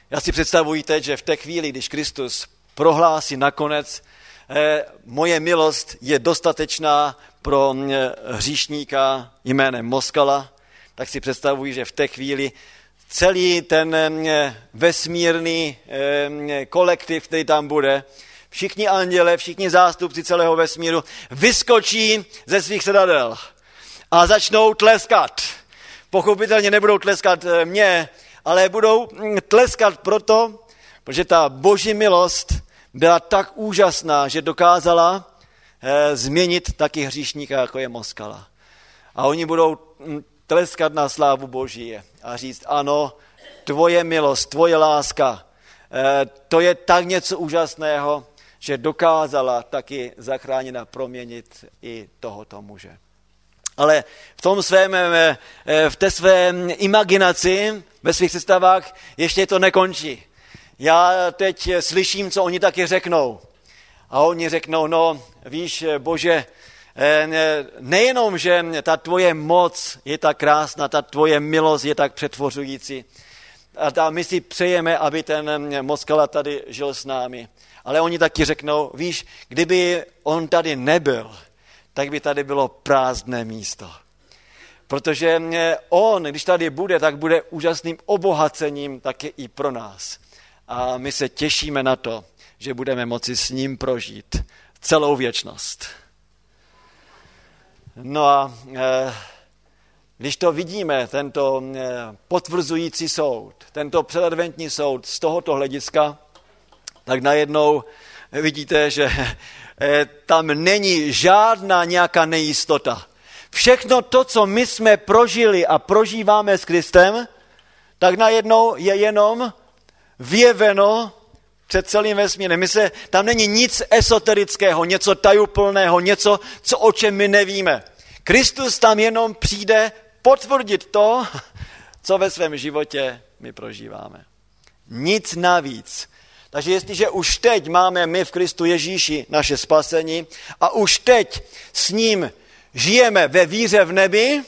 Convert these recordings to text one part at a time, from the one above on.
Já si představuji teď, že v té chvíli, když Kristus prohlásí nakonec, moje milost je dostatečná pro hříšníka jménem Moskala, tak si představuji, že v té chvíli celý ten vesmírný kolektiv, který tam bude, všichni anděle, všichni zástupci celého vesmíru vyskočí ze svých sedadel a začnou tleskat. Pochopitelně nebudou tleskat mě, ale budou tleskat proto, protože ta boží milost byla tak úžasná, že dokázala změnit taky hříšníka, jako je Moskala. A oni budou tleskat na slávu Boží a říct, ano, tvoje milost, tvoje láska, to je tak něco úžasného, že dokázala taky zachránit a proměnit i tohoto muže. Ale v té své imaginaci, ve svých představách, ještě to nekončí. Já teď slyším, co oni taky řeknou. A oni řeknou, no víš, Bože, nejenom, že ta tvoje moc je tak krásná, ta tvoje milost je tak přetvořující. A my si přejeme, aby ten Moskala tady žil s námi. Ale oni taky řeknou, víš, kdyby on tady nebyl, tak by tady bylo prázdné místo. Protože on, když tady bude, tak bude úžasným obohacením taky i pro nás. A my se těšíme na to, že budeme moci s ním prožít celou věčnost. No a když to vidíme, tento potvrzující soud, tento předadventní soud z tohoto hlediska, tak najednou vidíte, že tam není žádná nějaká nejistota. Všechno to, co my jsme prožili a prožíváme s Kristem, tak najednou je jenom vyjeveno před celým vesmírem. Tam není nic esoterického, něco tajuplného, něco, o čem my nevíme. Kristus tam jenom přijde potvrdit to, co ve svém životě my prožíváme. Nic navíc. Takže jestliže už teď máme my v Kristu Ježíši naše spasení a už teď s ním žijeme ve víře v nebi,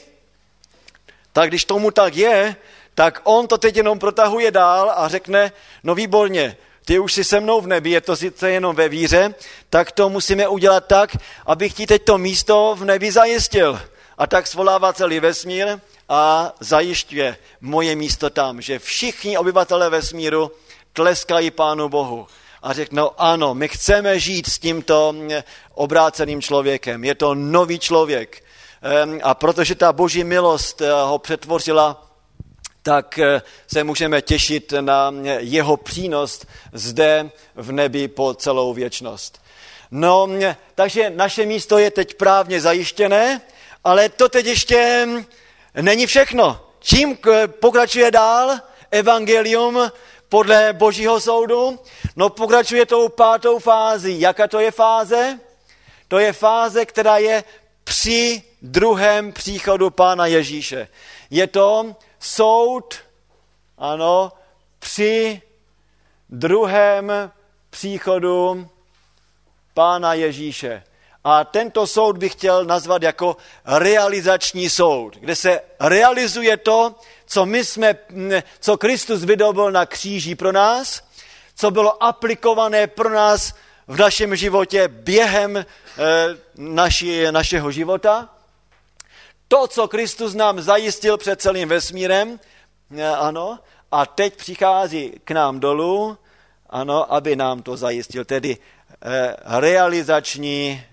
tak když tomu tak je, tak on to teď jenom protahuje dál a řekne, no výborně, ty už jsi se mnou v nebi, je to sice jenom ve víře, tak to musíme udělat tak, abych ti teď to místo v nebi zajistil. A tak svolává celý vesmír a zajišťuje moje místo tam, že všichni obyvatelé vesmíru tleskají Pánu Bohu a řeknou, ano, my chceme žít s tímto obráceným člověkem. Je to nový člověk. A protože ta boží milost ho přetvořila, tak se můžeme těšit na jeho přínos zde v nebi po celou věčnost. No, takže naše místo je teď právně zajištěné, ale to teď ještě není všechno. Čím pokračuje dál evangelium podle Božího soudu? No, pokračuje tou 5. fází. Jaká to je fáze? To je fáze, která je při druhém příchodu Pána Ježíše. Je to soud, ano, při druhém příchodu Pána Ježíše. A tento soud bych chtěl nazvat jako realizační soud, kde se realizuje to, co Kristus vydobyl na kříži pro nás, co bylo aplikované pro nás v našem životě během našeho života. To, co Kristus nám zajistil před celým vesmírem, ano, a teď přichází k nám dolů, ano, aby nám to zajistil. Tedy realizační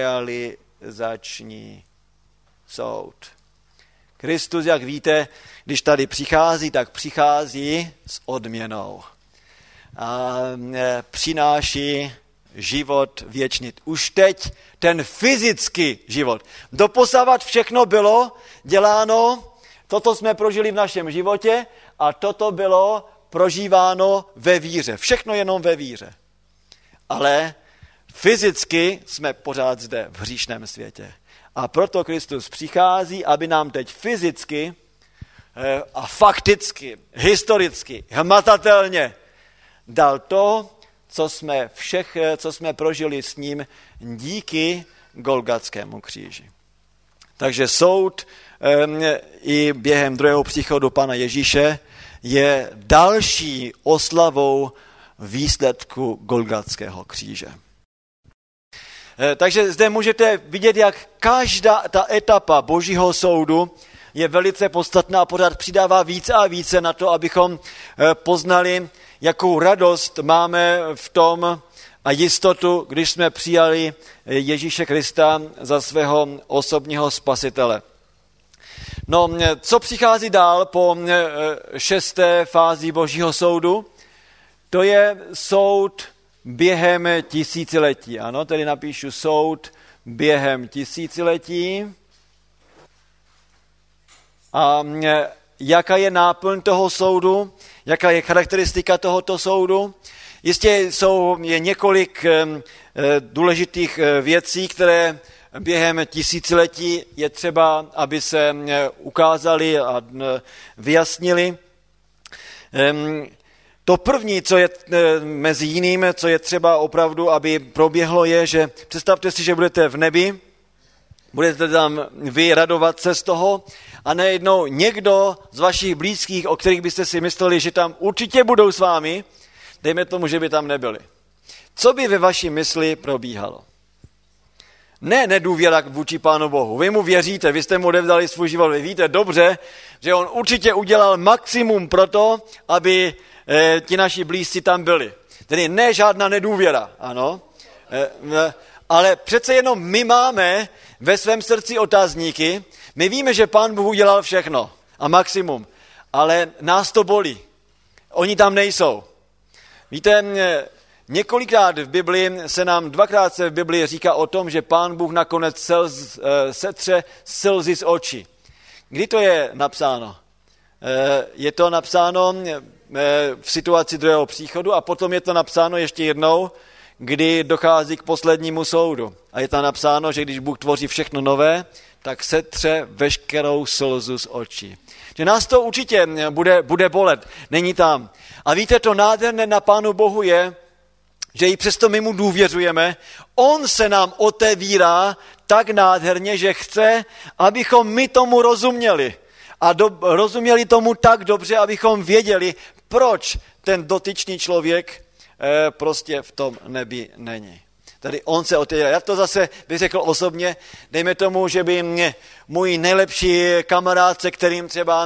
soud. Kristus, jak víte, když tady přichází, tak přichází s odměnou. A přináší život věčný. Už teď ten fyzický život. Doposavat všechno bylo děláno, toto jsme prožili v našem životě a toto bylo prožíváno ve víře. Všechno jenom ve víře. Ale fyzicky jsme pořád zde v hříšném světě. A proto Kristus přichází, aby nám teď fyzicky a fakticky, historicky, hmatatelně dal to, co jsme prožili s ním díky Golgatskému kříži. Takže soud i během druhého příchodu Pana Ježíše je další oslavou výsledku Golgatského kříže. Takže zde můžete vidět, jak každá ta etapa Božího soudu je velice podstatná a pořád přidává více a více na to, abychom poznali, jakou radost máme v tom a jistotu, když jsme přijali Ježíše Krista za svého osobního spasitele. No, co přichází dál po 6. fázi Božího soudu? To je soud během tisíciletí. Ano, tedy napíšu soud během tisíciletí. A jaká je náplň toho soudu? Jaká je charakteristika tohoto soudu? Jistě je několik důležitých věcí, které během tisíciletí je třeba, aby se ukázali a vyjasnili. To první, co je mezi jiným, co je třeba opravdu, aby proběhlo, je, že představte si, že budete v nebi, budete tam vy radovat se z toho a najednou někdo z vašich blízkých, o kterých byste si mysleli, že tam určitě budou s vámi, dejme tomu, že by tam nebyli. Co by ve vaší mysli probíhalo? Ne nedůvěra vůči Pánu Bohu. Vy mu věříte, vy jste mu odevzdali svůj život, vy víte dobře, že on určitě udělal maximum pro to, aby ti naši blízci tam byli. Tedy ne žádná nedůvěra, ano. Ale přece jenom my máme ve svém srdci otazníky, my víme, že Pán Bůh udělal všechno a maximum, ale nás to bolí. Oni tam nejsou. Víte, několikrát v Biblii dvakrát se v Biblii říká o tom, že Pán Bůh nakonec setře slzy z očí. Kdy to je napsáno? Je to napsáno v situaci druhého příchodu a potom je to napsáno ještě jednou, kdy dochází k poslednímu soudu. A je tam napsáno, že když Bůh tvoří všechno nové, tak setře veškerou slzu z očí. Že nás to určitě bude bolet, není tam. A víte, to nádherné na Pánu Bohu je, že i přesto my mu důvěřujeme, on se nám otevírá tak nádherně, že chce, abychom my tomu rozuměli. A rozuměli tomu tak dobře, abychom věděli, proč ten dotyčný člověk prostě v tom nebi není. Tady on se otevírá. Já to zase bych řekl osobně, dejme tomu, že by mě můj nejlepší kamarád, se kterým třeba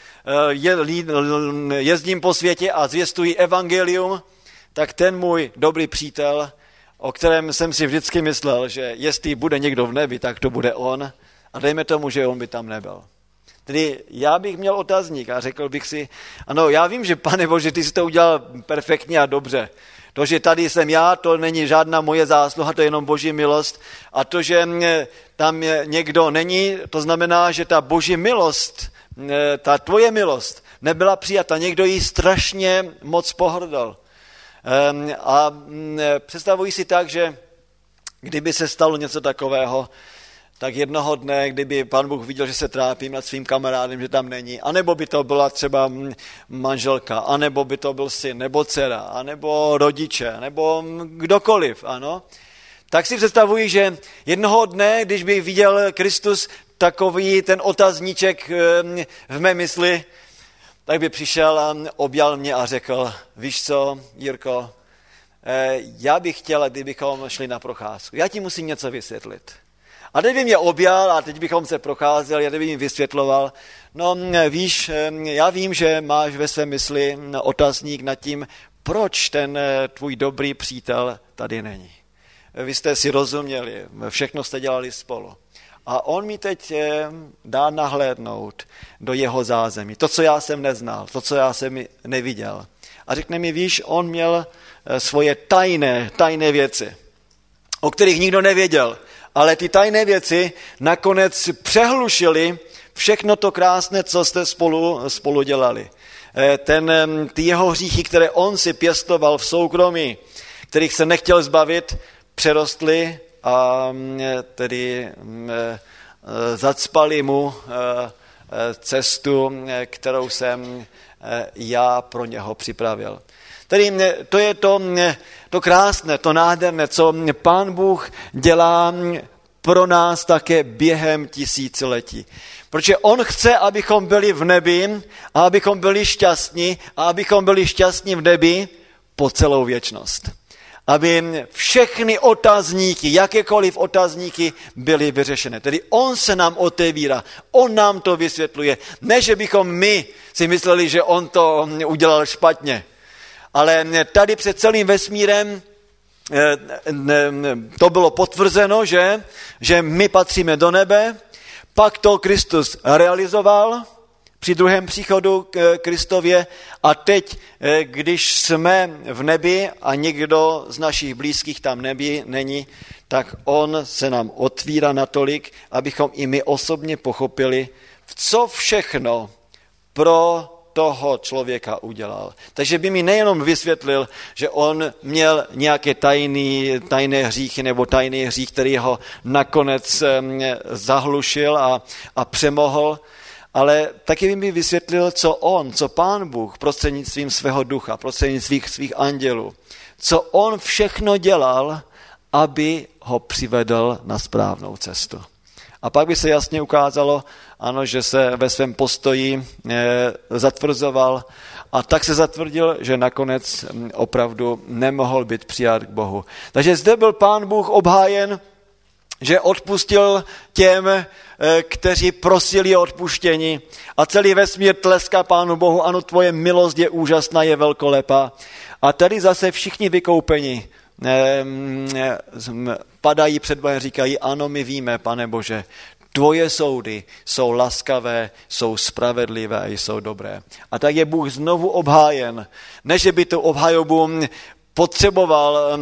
jezdím po světě a zvěstuji evangelium, tak ten můj dobrý přítel, o kterém jsem si vždycky myslel, že jestli bude někdo v nebi, tak to bude on. A dejme tomu, že on by tam nebyl. Tedy já bych měl otazník a řekl bych si, ano, já vím, že Pane Bože, ty jsi to udělal perfektně a dobře. To, že tady jsem já, to není žádná moje zásluha, to je jenom Boží milost. A to, že tam někdo není, to znamená, že ta Boží milost, ta tvoje milost nebyla přijata. Někdo jí strašně moc pohrdal. A představuji si tak, že kdyby se stalo něco takového, tak jednoho dne, kdyby Pán Bůh viděl, že se trápím nad svým kamarádem, že tam není, anebo by to byla třeba manželka, anebo by to byl syn, nebo dcera, anebo rodiče, nebo kdokoliv, ano, tak si představuji, že jednoho dne, když by viděl Kristus takový ten otazníček v mé mysli, tak by přišel a objal mě a řekl, víš co, Jirko, já bych chtěl, kdybychom šli na procházku. Já ti musím něco vysvětlit. A teď by mě objal a teď bychom se procházeli a teď by mi vysvětloval, no víš, já vím, že máš ve své mysli otazník nad tím, proč ten tvůj dobrý přítel tady není. Vy jste si rozuměli, všechno jste dělali spolu. A on mi teď dá nahlédnout do jeho zázemí. To, co já jsem neznal, to, co já jsem neviděl. A řekne mi, víš, on měl svoje tajné věci, o kterých nikdo nevěděl. Ale ty tajné věci nakonec přehlušily všechno to krásné, co jste spolu dělali. Ty jeho hříchy, které on si pěstoval v soukromí, kterých se nechtěl zbavit, přerostly a tedy zacpali mu cestu, kterou jsem já pro něho připravil. Tedy to je to krásné, to nádherné, co Pán Bůh dělá pro nás také během tisíciletí. Protože on chce, abychom byli v nebi a abychom byli šťastní a abychom byli šťastní v nebi po celou věčnost. Aby všechny otazníky, jakékoliv otazníky byly vyřešené. Tedy on se nám otevírá, on nám to vysvětluje. Ne, že bychom my si mysleli, že on to udělal špatně. Ale tady před celým vesmírem to bylo potvrzeno, že my patříme do nebe, pak to Kristus realizoval při druhém příchodu Kristově a teď, když jsme v nebi a někdo z našich blízkých tam není, tak on se nám otvírá natolik, abychom i my osobně pochopili, co všechno pro toho člověka udělal. Takže by mi nejenom vysvětlil, že on měl nějaké tajné hříchy nebo tajný hřích, který ho nakonec zahlušil a přemohl, ale taky by mi vysvětlil, co Pán Bůh prostřednictvím svého ducha, prostřednictvím svých andělů, co on všechno dělal, aby ho přivedl na správnou cestu. A pak by se jasně ukázalo, ano, že se ve svém postoji zatvrzoval a tak se zatvrdil, že nakonec opravdu nemohl být přijat k Bohu. Takže zde byl Pán Bůh obhájen, že odpustil těm, kteří prosili o odpuštění a celý vesmír tleská Pánu Bohu, ano, tvoje milost je úžasná, je velkolepá. A tady zase všichni vykoupeni padají před Bohem, říkají, ano, my víme, Pane Bože, tvoje soudy jsou laskavé, jsou spravedlivé a jsou dobré. A tak je Bůh znovu obhájen. Ne, že by tu obhajobu potřeboval,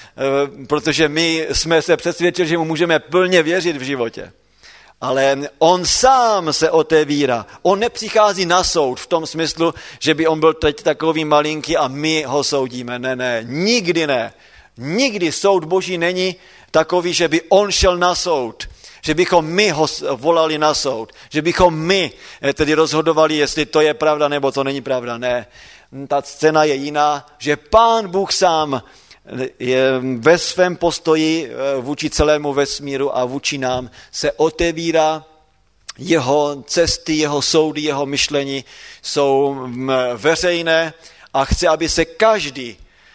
protože my jsme se přesvědčili, že mu můžeme plně věřit v životě. Ale on sám se otevírá. On nepřichází na soud v tom smyslu, že by on byl teď takový malinký a my ho soudíme. Ne, nikdy ne. Nikdy soud Boží není takový, že by on šel na soud, že bychom my ho volali na soud, že bychom my tedy rozhodovali, jestli to je pravda nebo to není pravda. Ne, ta scéna je jiná, že Pán Bůh sám je ve svém postoji vůči celému vesmíru a vůči nám se otevírá, jeho cesty, jeho soudy, jeho myšlení jsou veřejné a chce, aby se každý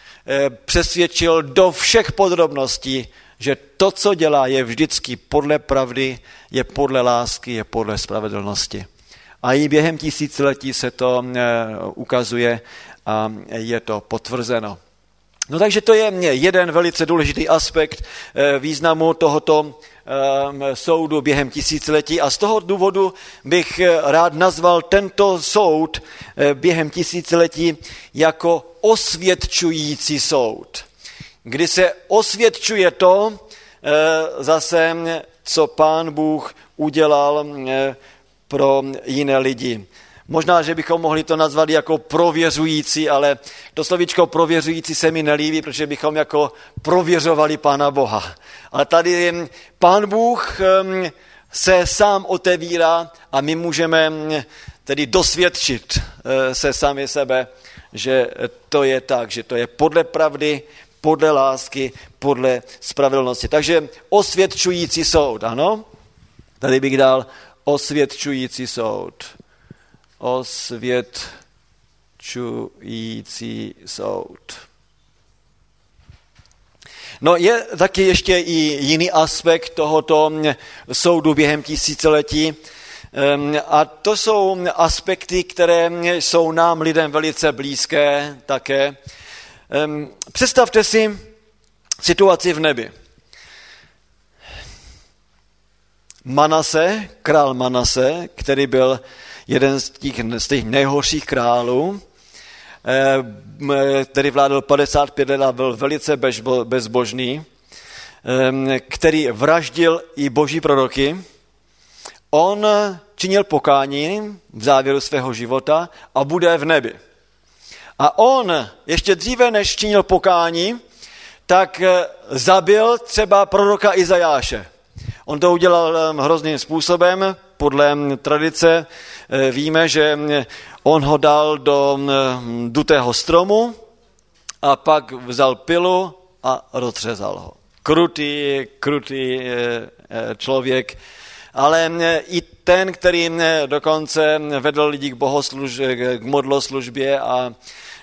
přesvědčil do všech podrobností, že to, co dělá, je vždycky podle pravdy, je podle lásky, je podle spravedlnosti. A i během tisíciletí se to ukazuje a je to potvrzeno. No takže to je jeden velice důležitý aspekt významu tohoto soudu během tisíciletí a z toho důvodu bych rád nazval tento soud během tisíciletí jako osvědčující soud. Kdy se osvědčuje to zase, co Pán Bůh udělal pro jiné lidi. Možná, že bychom mohli to nazvat jako prověřující, ale to slovíčko prověřující se mi nelíbí, protože bychom jako prověřovali Pána Boha. Ale tady Pán Bůh se sám otevírá a my můžeme tedy dosvědčit se sami sebe, že to je tak, že to je podle pravdy, podle lásky, podle spravedlnosti. Takže osvědčující soud, ano? Tady bych dal osvědčující soud. Osvědčující soud. No je taky ještě i jiný aspekt tohoto soudu během tisíciletí a to jsou aspekty, které jsou nám lidem velice blízké také. Představte si situaci v nebi. Manase, král Manase, který byl jeden z těch nejhorších králů, který vládl 55 let a byl velice bezbožný, který vraždil i boží proroky. On činil pokání v závěru svého života a bude v nebi. A on ještě dříve, než činil pokání, tak zabil třeba proroka Izajáše. On to udělal hrozným způsobem. Podle tradice víme, že on ho dal do dutého stromu a pak vzal pilu a rozřezal ho. Krutý člověk, ale i ten, který dokonce vedl lidi k modloslužbě a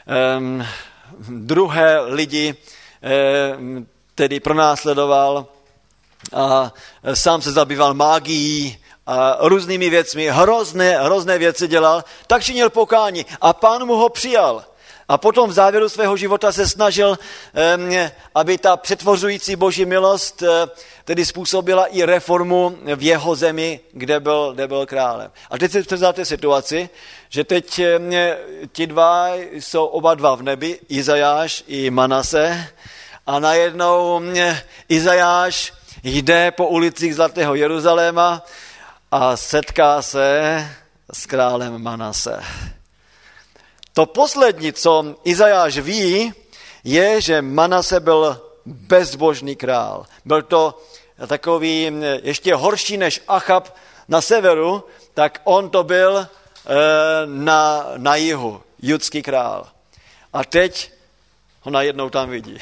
druhé lidi tedy pronásledoval a sám se zabýval mágií a různými věcmi, hrozné věci dělal, tak činil pokání a Pán mu ho přijal. A potom v závěru svého života se snažil, aby ta přetvořující Boží milost tedy způsobila i reformu v jeho zemi, kde byl králem. A teď si představte situaci, že teď ti dva jsou oba dva v nebi, Izajáš i Manase, a najednou Izajáš jde po ulicích Zlatého Jeruzaléma a setká se s králem Manase. To poslední, co Izajáš ví, je, že Manase byl bezbožný král. Byl to takový ještě horší než Achab na severu, tak on to byl na jihu, judský král. A teď ho najednou tam vidí.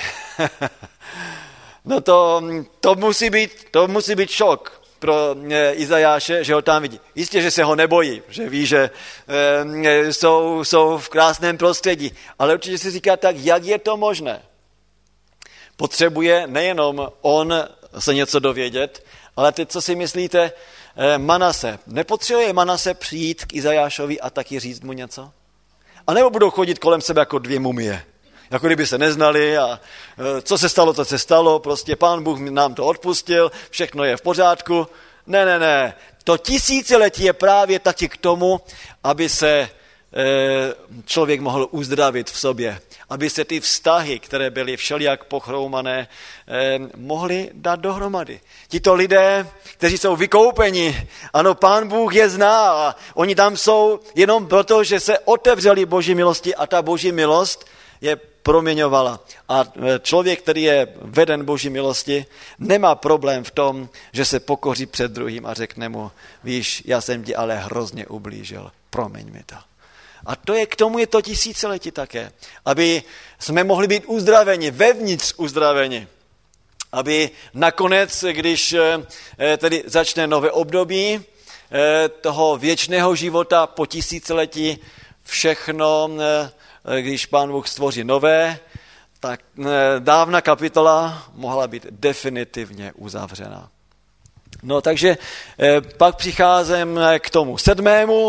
No to musí být šok pro Izajáše, že ho tam vidí. Jistě, že se ho nebojí, že ví, že jsou v krásném prostředí, ale určitě si říká tak, jak je to možné. Potřebuje nejenom on se něco dovědět, ale teď, co si myslíte, Manase. Nepotřebuje Manase přijít k Izajášovi a taky říct mu něco? A nebo budou chodit kolem sebe jako dvě mumie? Jako kdyby se neznali a co se stalo, to se stalo, prostě Pán Bůh nám to odpustil, všechno je v pořádku. Ne. To tisíciletí je právě taky k tomu, aby se člověk mohl uzdravit v sobě. Aby se ty vztahy, které byly všelijak pochroumané, mohly dát dohromady. Tito lidé, kteří jsou vykoupeni, ano, Pán Bůh je zná a oni tam jsou jenom proto, že se otevřeli Boží milosti a ta Boží milost je proměňovala. A člověk, který je veden Boží milosti, nemá problém v tom, že se pokoří před druhým a řekne mu, víš, já jsem ti ale hrozně ublížil, promiň mi to. A k tomu je to tisíciletí také, aby jsme mohli být uzdraveni, vevnitř uzdraveni. Aby nakonec, když tedy začne nové období toho věčného života po tisíciletí, všechno, když Pán Bůh stvoří nové, tak dávna kapitola mohla být definitivně uzavřena. No takže pak přicházím k tomu 7.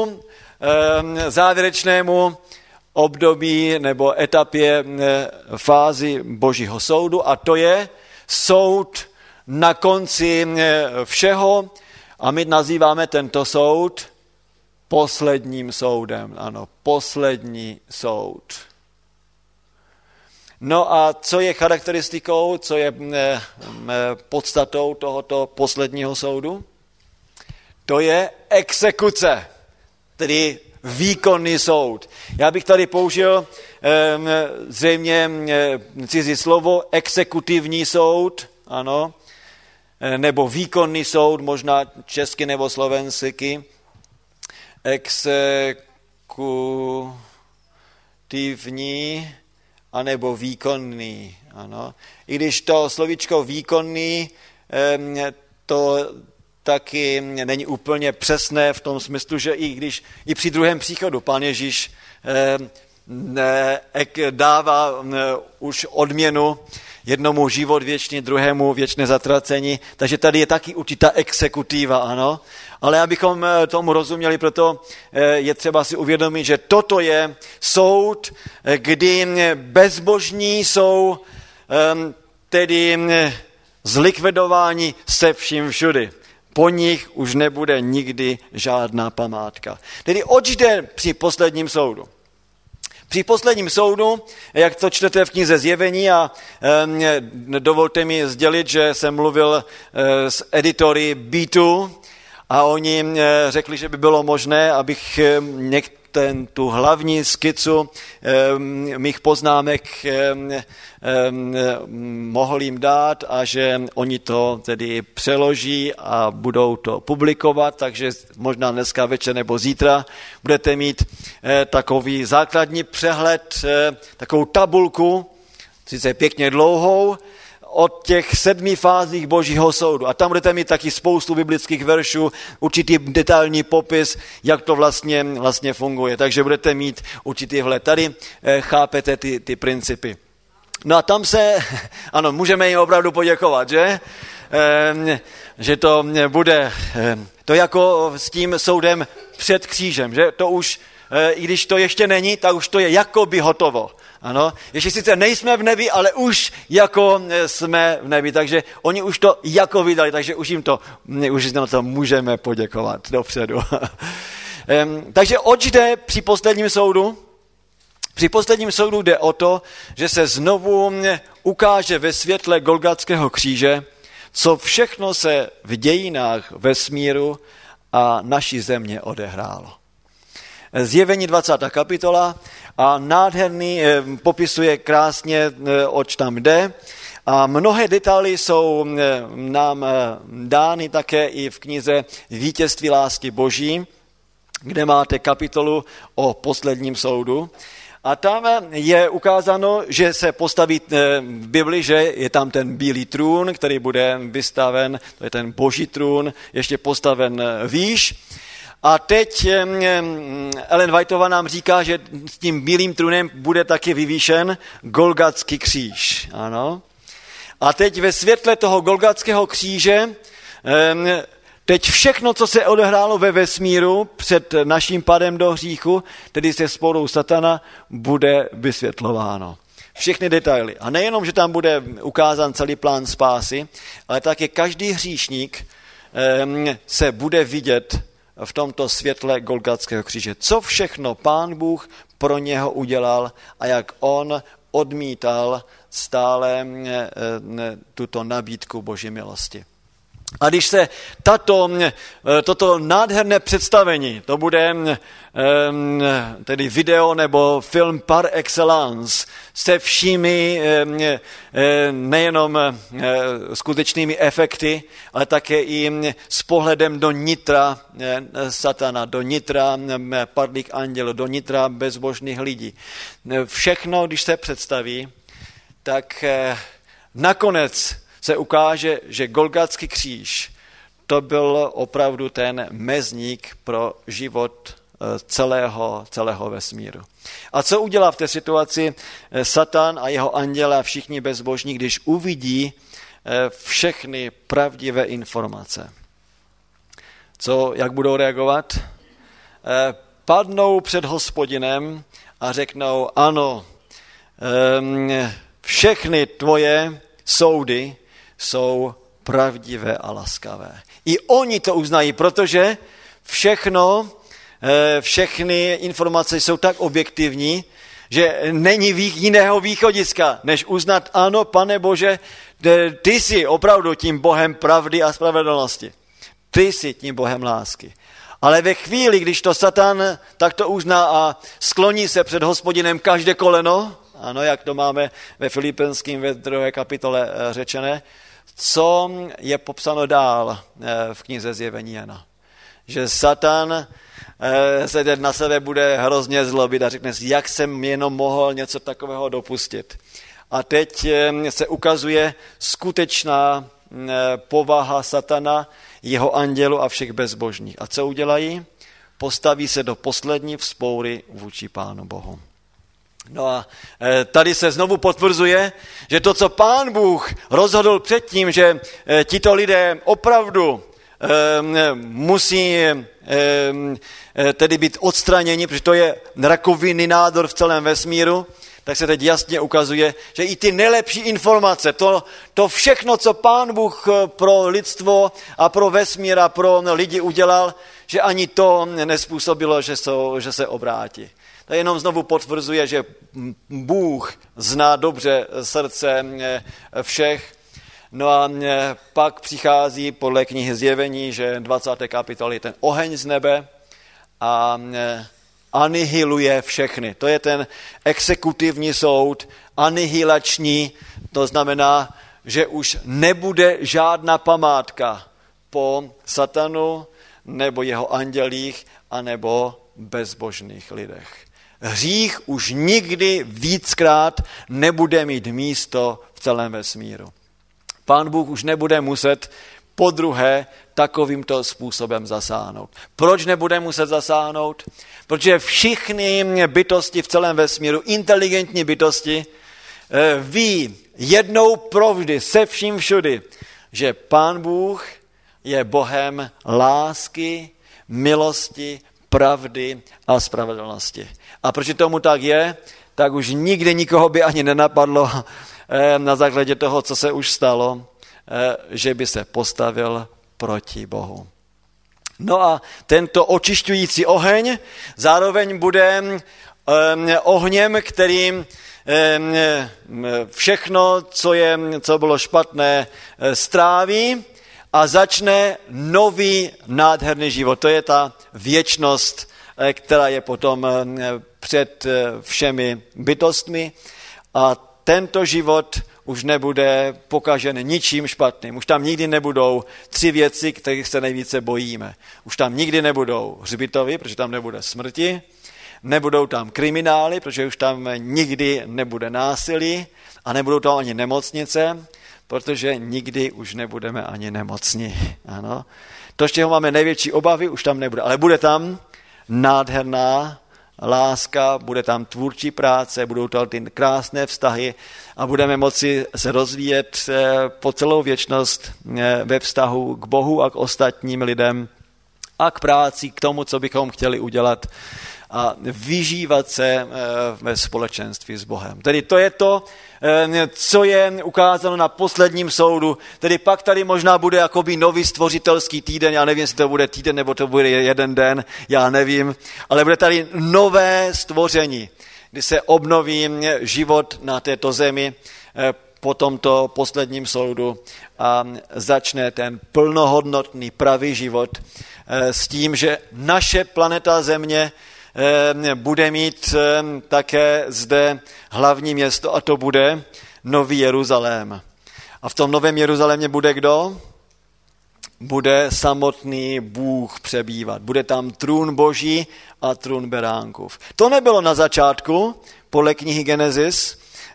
závěrečnému období nebo etapě fázi Božího soudu a to je soud na konci všeho a my nazýváme tento soud posledním soudem. Ano, poslední soud. No a co je charakteristikou, co je podstatou tohoto posledního soudu? To je exekuce, tedy výkonný soud. Já bych tady použil zřejmě cizí slovo exekutivní soud, ano, nebo výkonný soud, možná česky nebo slovensky. Exekutivní anebo výkonný. Ano. I když to slovíčko výkonný, to taky není úplně přesné v tom smyslu, že i při druhém příchodu Pán Ježíš dává už odměnu jednomu život věčný, druhému věčné zatracení, takže tady je taky určitá exekutiva, ano. Ale abychom tomu rozuměli, proto je třeba si uvědomit, že toto je soud, kdy bezbožní jsou tedy zlikvidováni se vším všudy. Po nich už nebude nikdy žádná památka. Tedy oč jde při posledním soudu? Při posledním soudu, jak to čtete v knize Zjevení a dovolte mi sdělit, že jsem mluvil s editory Beatu a oni řekli, že by bylo možné, abych tu hlavní skicu mých poznámek mohl jim dát a že oni to tedy přeloží a budou to publikovat, takže možná dneska večer nebo zítra budete mít takový základní přehled, takovou tabulku, sice pěkně dlouhou, o těch 7 fázích Božího soudu. A tam budete mít taky spoustu biblických veršů, určitý detailní popis, jak to vlastně funguje. Takže budete mít určitý vhled. Tady chápete ty principy. No a tam ano, můžeme jim opravdu poděkovat, že? Že to bude, to jako s tím soudem před křížem, že? To už, i když to ještě není, tak už to je jakoby hotovo. Ano, ještě sice nejsme v nebi, ale už jako jsme v nebi, takže oni už to jako vydali, takže už jim na to můžeme poděkovat dopředu. Takže oč jde při posledním soudu? Při posledním soudu jde o to, že se znovu ukáže ve světle Golgatského kříže, co všechno se v dějinách vesmíru a naší země odehrálo. Zjevení 20. kapitola a nádherný popisuje krásně, oč tam jde. A mnohé detaily jsou nám dány také i v knize Vítězství lásky Boží, kde máte kapitolu o posledním soudu. A tam je ukázáno, že se postaví v Bibli, že je tam ten bílý trůn, který bude vystaven, to je ten Boží trůn, ještě postaven výš. A teď Ellen Whiteová nám říká, že s tím bílým trůnem bude taky vyvýšen Golgatský kříž. Ano. A teď ve světle toho Golgatského kříže, teď všechno, co se odehrálo ve vesmíru před naším padem do hříchu, tedy se sporou satana, bude vysvětlováno. Všechny detaily. A nejenom, že tam bude ukázán celý plán spásy, ale také každý hříšník se bude vidět v tomto světle Golgatského kříže. Co všechno Pán Bůh pro něho udělal a jak on odmítal stále tuto nabídku Boží milosti. A když se toto nádherné představení, to bude tedy video nebo film par excellence, se všemi nejenom skutečnými efekty, ale také i s pohledem do nitra satana, do nitra padlých andělů, do nitra bezbožných lidí. Všechno, když se představí, tak nakonec se ukáže, že Golgatský kříž to byl opravdu ten mezník pro život celého vesmíru. A co udělá v té situaci Satan a jeho anděle a všichni bezbožní, když uvidí všechny pravdivé informace? Jak budou reagovat? Padnou před Hospodinem a řeknou, ano, všechny tvoje soudy jsou pravdivé a laskavé. I oni to uznají, protože všechny informace jsou tak objektivní, že není jiného východiska, než uznat, ano, Pane Bože, ty jsi opravdu tím Bohem pravdy a spravedlnosti. Ty jsi tím Bohem lásky. Ale ve chvíli, když to Satan takto uzná a skloní se před Hospodinem každé koleno, ano, jak to máme ve Filipenským ve 2. kapitole řečené, co je popsáno dál v knize Zjevení Jana. Že Satan se na sebe bude hrozně zlobit a řekne si, jak jsem jenom mohl něco takového dopustit. A teď se ukazuje skutečná povaha Satana, jeho andělu a všech bezbožných. A co udělají? Postaví se do poslední vzpoury vůči Pánu Bohu. No a tady se znovu potvrzuje, že to, co Pán Bůh rozhodl předtím, že tito lidé opravdu musí tedy být odstraněni, protože to je rakovinný nádor v celém vesmíru, tak se teď jasně ukazuje, že i ty nejlepší informace, to všechno, co Pán Bůh pro lidstvo a pro vesmír a pro lidi udělal, že ani to nespůsobilo, že se obrátí. To jenom znovu potvrzuje, že Bůh zná dobře srdce všech. No a pak přichází podle knihy Zjevení, že 20. kapitoly je ten oheň z nebe a anihiluje všechny. To je ten exekutivní soud, anihilační, to znamená, že už nebude žádná památka po Satanu nebo jeho andělích anebo bezbožných lidech. Hřích už nikdy víckrát nebude mít místo v celém vesmíru. Pán Bůh už nebude muset podruhé takovýmto způsobem zasáhnout. Proč nebude muset zasáhnout? Protože všichni bytosti v celém vesmíru, inteligentní bytosti, ví jednou provždy se vším všudy, že Pán Bůh je Bohem lásky, milosti, pravdy a spravedlnosti. A protože tomu tak je, tak už nikdy nikoho by ani nenapadlo na základě toho, co se už stalo, že by se postavil proti Bohu. No a tento očišťující oheň zároveň bude ohněm, kterým všechno, co bylo špatné, stráví a začne nový nádherný život. To je ta věčnost, která je potom před všemi bytostmi a tento život už nebude pokažen ničím špatným. Už tam nikdy nebudou 3 věci, kterých se nejvíce bojíme. Už tam nikdy nebudou hřbitovy, protože tam nebude smrti, nebudou tam kriminály, protože už tam nikdy nebude násilí a nebudou tam ani nemocnice, protože nikdy už nebudeme ani nemocní. Ano. To, z čeho máme největší obavy, už tam nebude. Ale bude tam nádherná láska, bude tam tvůrčí práce, budou tam ty krásné vztahy a budeme moci se rozvíjet po celou věčnost ve vztahu k Bohu a k ostatním lidem a k práci, k tomu, co bychom chtěli udělat a vyžívat se ve společenství s Bohem. Tedy to je to, co je ukázáno na posledním soudu. Tedy pak tady možná bude jakoby nový stvořitelský týden, já nevím, jestli to bude týden nebo to bude jeden den, já nevím, ale bude tady nové stvoření, kdy se obnoví život na této zemi po tomto posledním soudu a začne ten plnohodnotný pravý život s tím, že naše planeta Země bude mít také zde hlavní město a to bude Nový Jeruzalém. A v tom Novém Jeruzalémě bude kdo? Bude samotný Bůh přebývat. Bude tam trůn Boží a trůn Beránkův. To nebylo na začátku, podle knihy Genesis,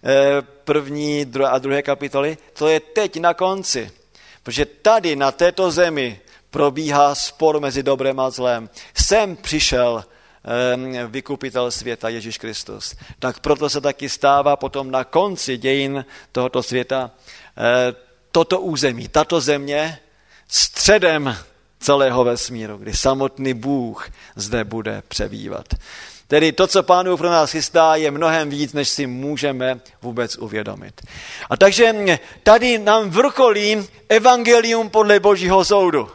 1. a 2. kapitoly, to je teď na konci. Protože tady na této zemi probíhá spor mezi dobrem a zlem. Sem přišel vykupitel světa Ježíš Kristus. Tak proto se taky stává potom na konci dějin tohoto světa toto území, tato země středem celého vesmíru, kdy samotný Bůh zde bude přebývat. Tedy to, co Pán Bůh pro nás chystá, je mnohem víc, než si můžeme vůbec uvědomit. A takže tady nám vrcholí evangelium podle Božího soudu.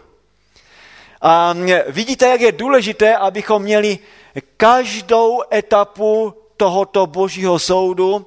A vidíte, jak je důležité, abychom měli každou etapu tohoto Božího soudu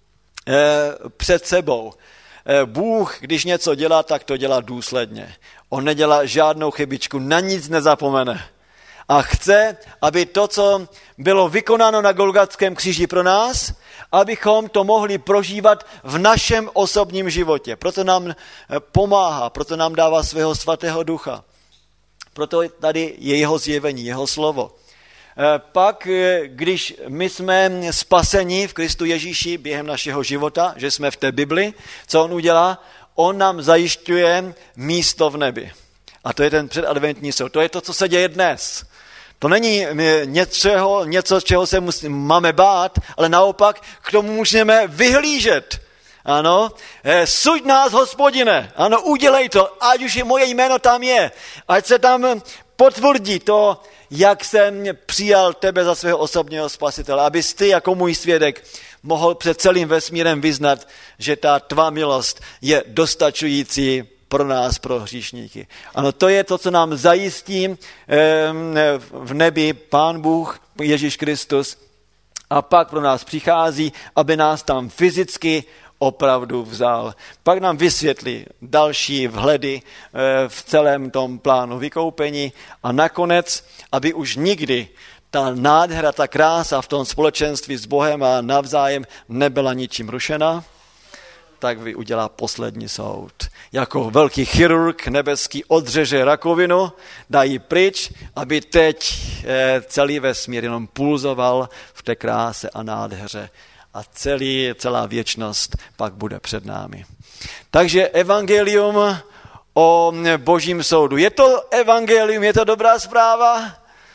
před sebou. Bůh, když něco dělá, tak to dělá důsledně. On nedělá žádnou chybičku, na nic nezapomene. A chce, aby to, co bylo vykonáno na Golgatském kříži pro nás, abychom to mohli prožívat v našem osobním životě. Proto nám pomáhá, proto nám dává svého svatého ducha. Proto tady je jeho zjevení, jeho slovo. Pak, když my jsme spaseni v Kristu Ježíši během našeho života, že jsme v té Bibli, co on udělá? On nám zajišťuje místo v nebi. A to je ten předadventní soud. To je to, co se děje dnes. To není něco, z čeho se máme bát, ale naopak k tomu můžeme vyhlížet. Ano, suď nás, Hospodine, ano, udělej to, ať už je moje jméno tam je, ať se tam potvrdí to, jak jsem přijal tebe za svého osobního spasitele, abys ty jako můj svědek mohl před celým vesmírem vyznat, že ta tvá milost je dostačující pro nás, pro hříšníky. Ano, to je to, co nám zajistí v nebi Pán Bůh, Ježíš Kristus, a pak pro nás přichází, aby nás tam fyzicky opravdu vzal. Pak nám vysvětlí další vhledy v celém tom plánu vykoupení a nakonec, aby už nikdy ta nádhera, ta krása v tom společenství s Bohem a navzájem nebyla ničím rušena, tak udělá poslední soud. Jako velký chirurg nebeský odřeže rakovinu, dá ji pryč, aby teď celý vesmír jenom pulzoval v té kráse a nádheře a celá věčnost pak bude před námi. Takže evangelium o Božím soudu. Je to evangelium, je to dobrá zpráva?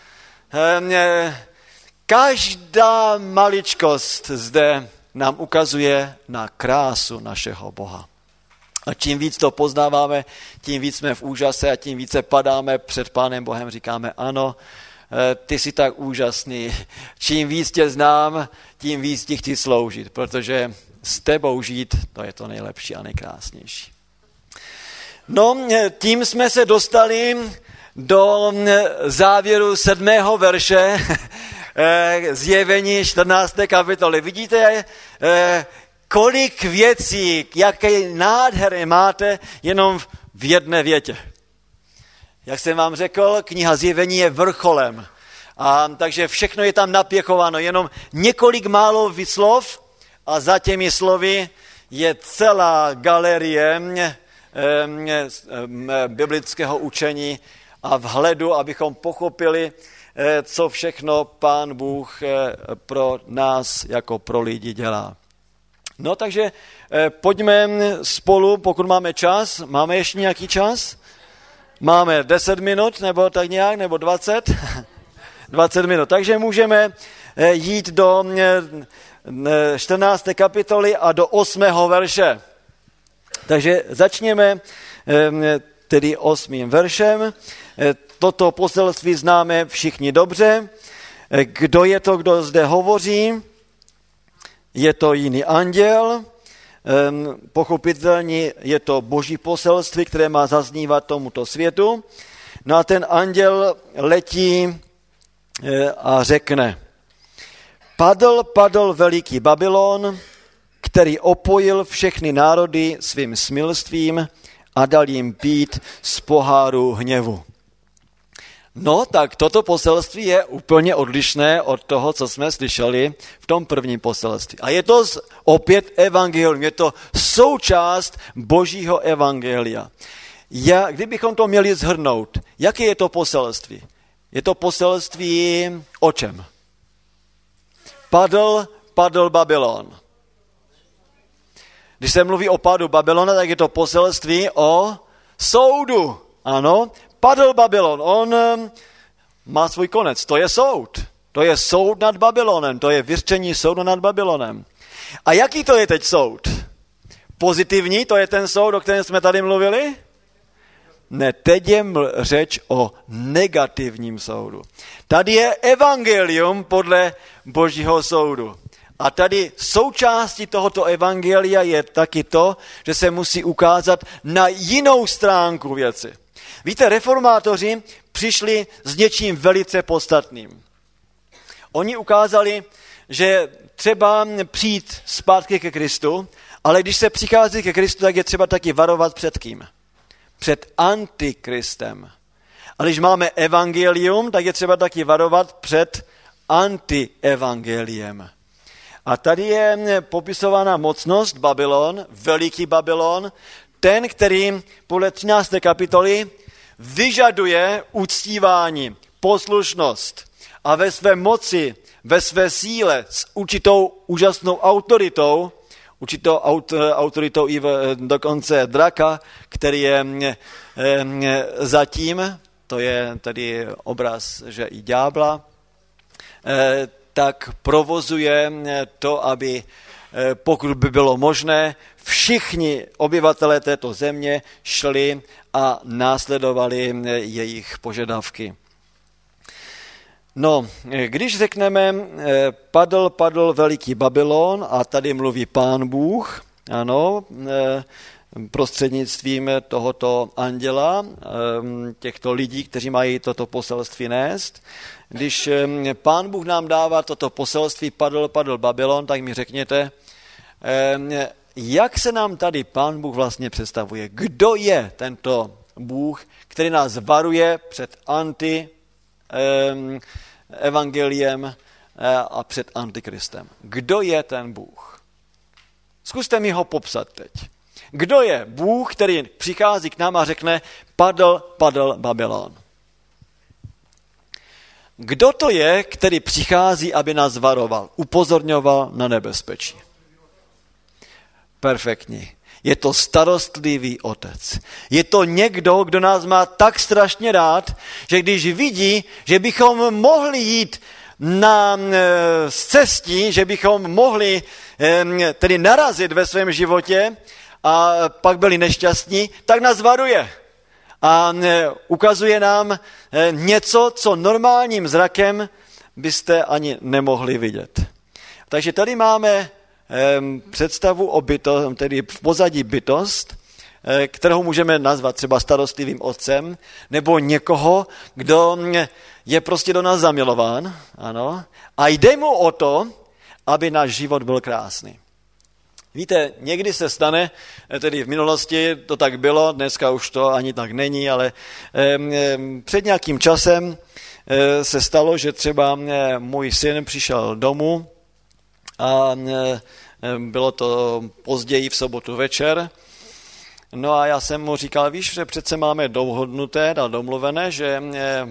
Každá maličkost zde nám ukazuje na krásu našeho Boha. A čím víc to poznáváme, tím víc jsme v úžase a tím více padáme před Pánem Bohem, říkáme ano, ty jsi tak úžasný. Čím víc tě znám, tím víc ti chci sloužit, protože s tebou žít, to je to nejlepší a nejkrásnější. No, tím jsme se dostali do závěru 7. verše Zjevení 14. kapitoly. Vidíte, kolik věcí, jaké nádhery máte jenom v jedné větě. Jak jsem vám řekl, kniha Zjevení je vrcholem. Takže všechno je tam napěchováno, jenom několik málo slov a za těmi slovy je celá galerie biblického učení a vhledu, abychom pochopili, co všechno Pán Bůh pro nás jako pro lidi dělá. No takže pojďme spolu, pokud máme čas. Máme ještě nějaký čas? Máme 10 minut, nebo tak nějak, nebo 20? 20 minut. Takže můžeme jít do 14. kapitoly a do 8. verše. Takže začněme tedy 8. veršem. Toto poselství známe všichni dobře. Kdo je to, kdo zde hovoří? Je to jiný anděl. Pochopitelně je to Boží poselství, které má zaznívat tomuto světu. No a ten anděl letí a řekne: Padl veliký Babylon, který opojil všechny národy svým smilstvím a dal jim pít z poháru hněvu. No, tak toto poselství je úplně odlišné od toho, co jsme slyšeli v tom prvním poselství. A je to opět evangelium, je to součást Božího evangelia. Kdybychom to měli shrnout, jaké je to poselství? Je to poselství o čem? Padl Babylon. Když se mluví o pádu Babylona, tak je to poselství o soudu. Ano, padl Babylon, on má svůj konec, to je soud. To je soud nad Babylonem, to je vyřčení soudu nad Babylonem. A jaký to je teď soud? Pozitivní, to je ten soud, o kterém jsme tady mluvili? Ne, teď je řeč o negativním soudu. Tady je evangelium podle Božího soudu. A tady součástí tohoto evangelia je taky to, že se musí ukázat na jinou stránku věci. Víte, reformátoři přišli s něčím velice podstatným. Oni ukázali, že třeba přijít zpátky ke Kristu, ale když se přichází ke Kristu, tak je třeba taky varovat před kým? Před antikristem. A když máme evangelium, tak je třeba taky varovat před antievangeliem. A tady je popisována mocnost Babylon, veliký Babylon, ten, který podle 13. kapitoly vyžaduje uctívání, poslušnost a ve své moci, ve své síle s určitou úžasnou autoritou, autoritou i dokonce draka, který je zatím, to je tady obraz, že i ďábla, tak provozuje to, aby pokud by bylo možné, všichni obyvatelé této země šli a následovali jejich požadavky. No, když řekneme padl veliký Babylon, a tady mluví Pán Bůh, ano, prostřednictvím tohoto anděla, těchto lidí, kteří mají toto poselství nést. Když Pán Bůh nám dává toto poselství padl Babylon, tak mi řekněte, jak se nám tady Pán Bůh vlastně představuje? Kdo je tento Bůh, který nás varuje před evangeliem a před antikristem? Kdo je ten Bůh? Zkuste mi ho popsat teď. Kdo je Bůh, který přichází k nám a řekne padl Babylon? kdo to je, který přichází, aby nás varoval, upozorňoval na nebezpečí? Perfektní. Je to starostlivý otec. Je to někdo, kdo nás má tak strašně rád, že když vidí, že bychom mohli jít na cestě, že bychom mohli tedy narazit ve svém životě a pak byli nešťastní, tak nás varuje. A ukazuje nám něco, co normálním zrakem byste ani nemohli vidět. Takže tady máme představu o bytost, tedy v pozadí bytost, kterou můžeme nazvat třeba starostlivým otcem, nebo někoho, kdo je prostě do nás zamilován, ano, a jde mu o to, aby náš život byl krásný. Víte, někdy se stane, tedy v minulosti to tak bylo, dneska už to ani tak není, ale před nějakým časem se stalo, že třeba můj syn přišel domů a bylo to později v sobotu večer. No a já jsem mu říkal, víš, že přece máme dohodnuté a domluvené, že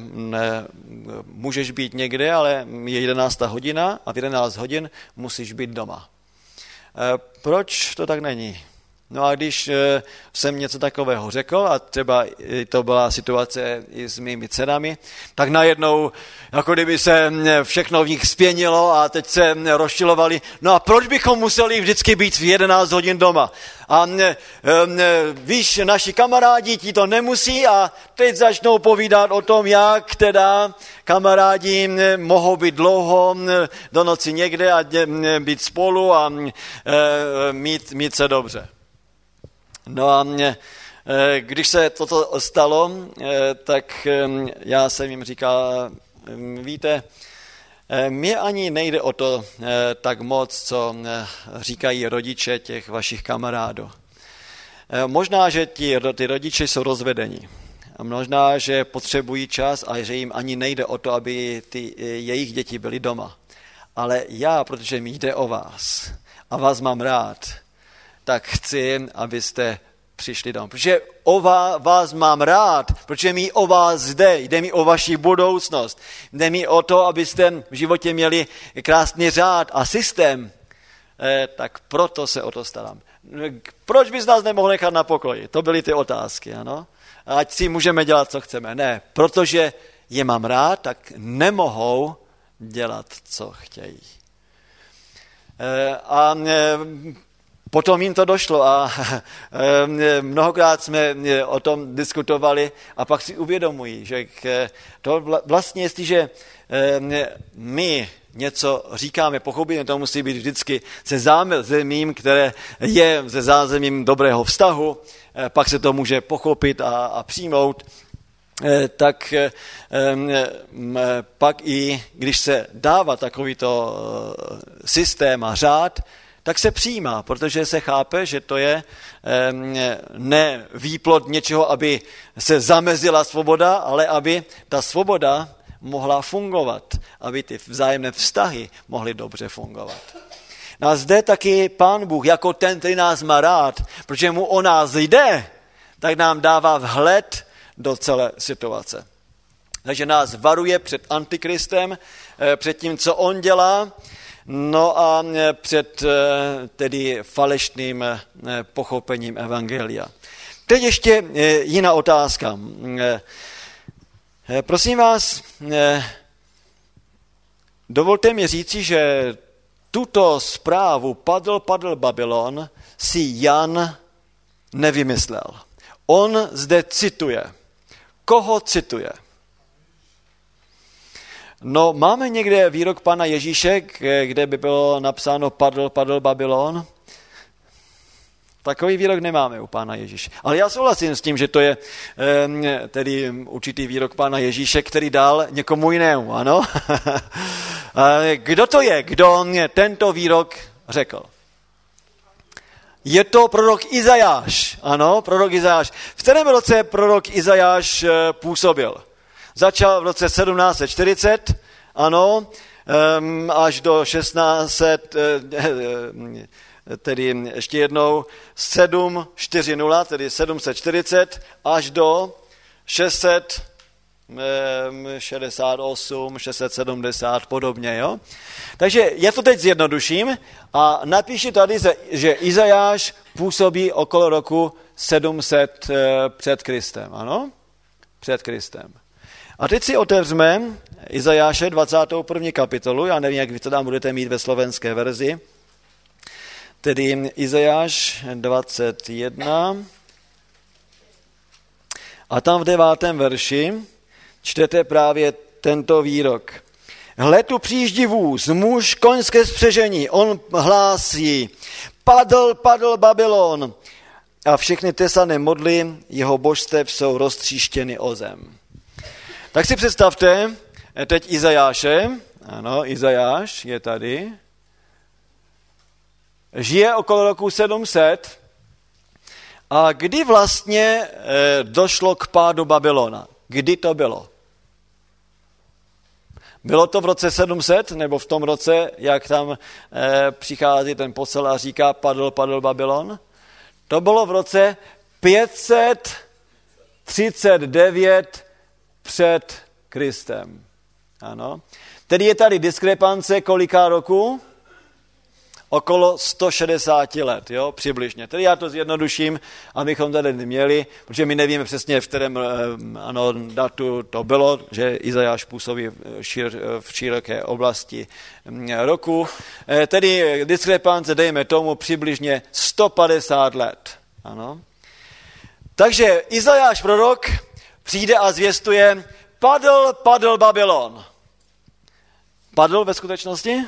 můžeš být někde, ale je 11. hodina a v 11 hodin musíš být doma. Proč to tak není? No a když jsem něco takového řekl, a třeba to byla situace i s mými dcerami, tak najednou, jako kdyby se všechno v nich spěnilo a teď se rozčilovali, no a proč bychom museli vždycky být v 11 hodin doma? A víš, naši kamarádi ti to nemusí a teď začnou povídat o tom, jak teda kamarádi mohou být dlouho do noci někde a být spolu a mít se dobře. No a když se toto stalo, tak já jsem jim říkal, víte, mě ani nejde o to tak moc, co říkají rodiče těch vašich kamarádů. Možná, že ty rodiče jsou rozvedení. A možná, že potřebují čas a že jim ani nejde o to, aby ty jejich děti byly doma. Ale já, protože mi jde o vás a vás mám rád, tak chci, abyste přišli domů. Protože vás mám rád, protože mi o vás jde mi o vaši budoucnost, jde mi o to, abyste v životě měli krásný řád a systém, tak proto se o to starám. Proč bys nás nemohl nechat na pokoji? To byly ty otázky, ano? Ať si můžeme dělat, co chceme. Ne, protože je mám rád, tak nemohou dělat, co chtějí. A potom jim to došlo a mnohokrát jsme o tom diskutovali a pak si uvědomují, že to vlastně, jestliže my něco říkáme, pochopíme, to musí být vždycky se zázemím, které je se zázemím dobrého vztahu, pak se to může pochopit a přijmout, tak pak i když se dává takovýto systém a řád, tak se přijímá, protože se chápe, že to je ne výplod něčeho, aby se zamezila svoboda, ale aby ta svoboda mohla fungovat, aby ty vzájemné vztahy mohly dobře fungovat. A zde taky Pán Bůh, jako ten, který nás má rád, protože mu o nás jde, tak nám dává vhled do celé situace. Takže nás varuje před Antikristem, před tím, co on dělá, no a před tedy falešným pochopením evangelia. Teď ještě jiná otázka. Prosím vás, dovolte mi říci, že tuto zprávu padl Babylon si Jan nevymyslel. On zde cituje. Koho cituje? No, máme někde výrok Pana Ježíše, kde by bylo napsáno padl Babylon? Takový výrok nemáme u Pána Ježíše. Ale já souhlasím s tím, že to je tedy určitý výrok Pána Ježíše, který dal někomu jinému, ano? Kdo to je, kdo tento výrok řekl? Je to prorok Izajáš, ano, prorok Izajáš. V kterém roce prorok Izajáš působil? Začal v roce 1740, ano, až do 1600, tedy ještě jednou 740, tedy 740, až do 600, 68, 670, podobně. Jo? Takže já to teď zjednoduším a napíšu tady, že Izajáš působí okolo roku 700 před Kristem. Ano? Před Kristem. A teď si otevřeme Izajáše 21. kapitolu, já nevím, jak vy to tam budete mít ve slovenské verzi, tedy Izajáš 21. A tam v 9. verši čtete právě tento výrok. Hle, tu přijíždí vůz, muž koňské spřežení, on hlásí, padl Babylon. A všechny tesané modly jeho božstev jsou roztříštěny o zem. Tak si představte, teď Izajáše, ano, Izajáš je tady, žije okolo roku 700 a kdy vlastně došlo k pádu Babylona? Kdy to bylo? Bylo to v roce 700, nebo v tom roce, jak tam přichází ten posel a říká padl Babylon? To bylo v roce 539 před Kristem. Ano. Tedy je tady diskrepance kolika roku? Okolo 160 let, jo, přibližně. Tedy já to zjednoduším, abychom tady neměli, protože my nevíme přesně, v kterém datu to bylo, že Izajáš působí v široké oblasti roku. Tedy diskrepance, dejme tomu, přibližně 150 let. Ano. Takže Izajáš prorok přijde a zvěstuje, padl Babylon. Padl ve skutečnosti?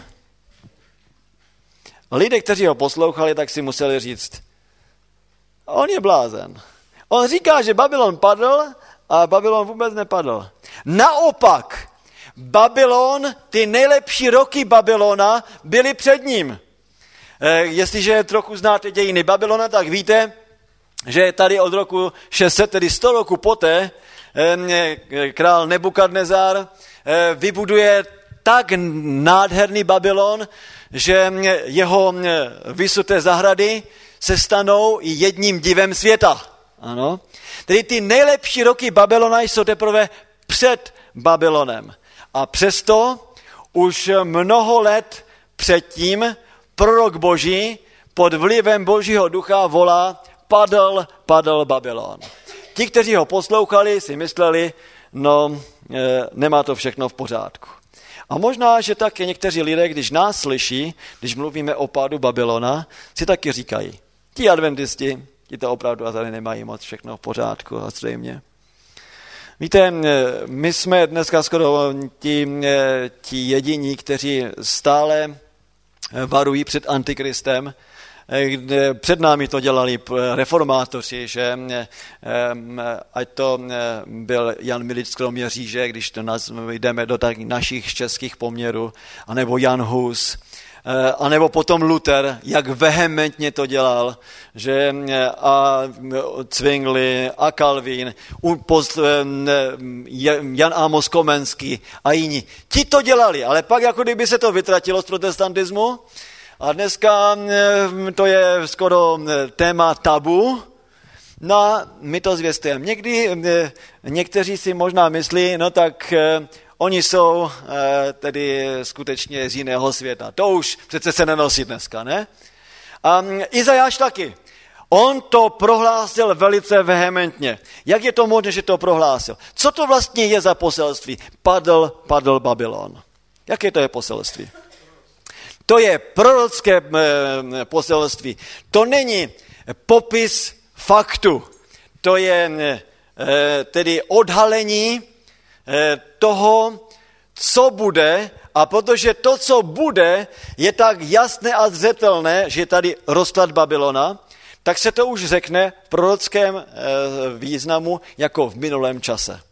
Lidé, kteří ho poslouchali, tak si museli říct, on je blázen. On říká, že Babylon padl a Babylon vůbec nepadl. Naopak, Babylon, ty nejlepší roky Babylona byly před ním. Jestliže trochu znáte dějiny Babylona, tak víte, že tady od roku 600, tedy 100 roku poté, král Nebukadnezar vybuduje tak nádherný Babylon, že jeho vysuté zahrady se stanou jedním divem světa. Ano. Tedy ty nejlepší roky Babylona jsou teprve před Babylonem. A přesto už mnoho let předtím prorok Boží pod vlivem Božího ducha volá, padl Babylon. Ti, kteří ho poslouchali, si mysleli, nemá to všechno v pořádku. A možná, že taky někteří lidé, když nás slyší, když mluvíme o pádu Babylona, si taky říkají, ti adventisti, ti to opravdu a tady nemají moc všechno v pořádku a zřejmě. Víte, my jsme dneska skoro ti jediní, kteří stále varují před antikristem. Před námi to dělali reformátoři, že ať to byl Jan Milič z Kroměříže, když to jdeme do tak našich českých poměrů, anebo Jan Hus, anebo potom Luther, jak vehementně to dělal, že a Zwingli a Calvin, Jan Amos Komenský a jiní. Ti to dělali, ale pak jako kdyby se to vytratilo z protestantismu a dneska to je skoro téma tabu, no my to zvěstujeme. Někdy někteří si možná myslí, tak oni jsou tedy skutečně z jiného světa. To už přece se nenosí dneska, ne? A Izajáš taky. On to prohlásil velice vehementně. Jak je to možné, že to prohlásil? Co to vlastně je za poselství? Padl Babylon. Jaké to je poselství? To je prorocké poselství. To není popis faktu. To je tedy odhalení toho, co bude, a protože to, co bude, je tak jasné a zřetelné, že je tady rozklad Babylona, tak se to už řekne v prorockém významu jako v minulém čase.